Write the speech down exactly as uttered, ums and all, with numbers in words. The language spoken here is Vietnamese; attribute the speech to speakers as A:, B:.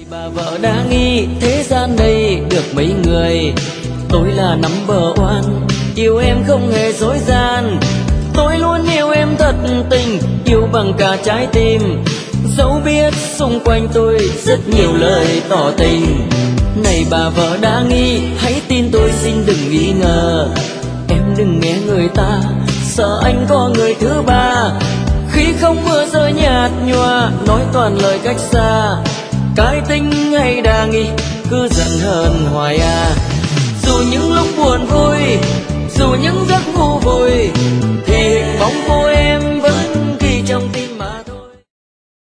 A: Bà vợ đã nghĩ thế gian đây được mấy người, tôi là number one, yêu em không hề dối gian. Tôi luôn yêu em thật tình, yêu bằng cả trái tim, dẫu biết xung quanh tôi rất nhiều lời tỏ tình. Này bà vợ đã nghĩ, hãy tin tôi xin đừng nghi ngờ, em đừng nghe người ta sợ anh có người thứ ba. Khi không mưa rơi nhạt nhòa, nói toàn lời cách xa, cái tính hay đa nghi cứ giận hờn hoài à. Dù những lúc buồn vui, dù những giấc ngu vùi, thì hình bóng cô em vẫn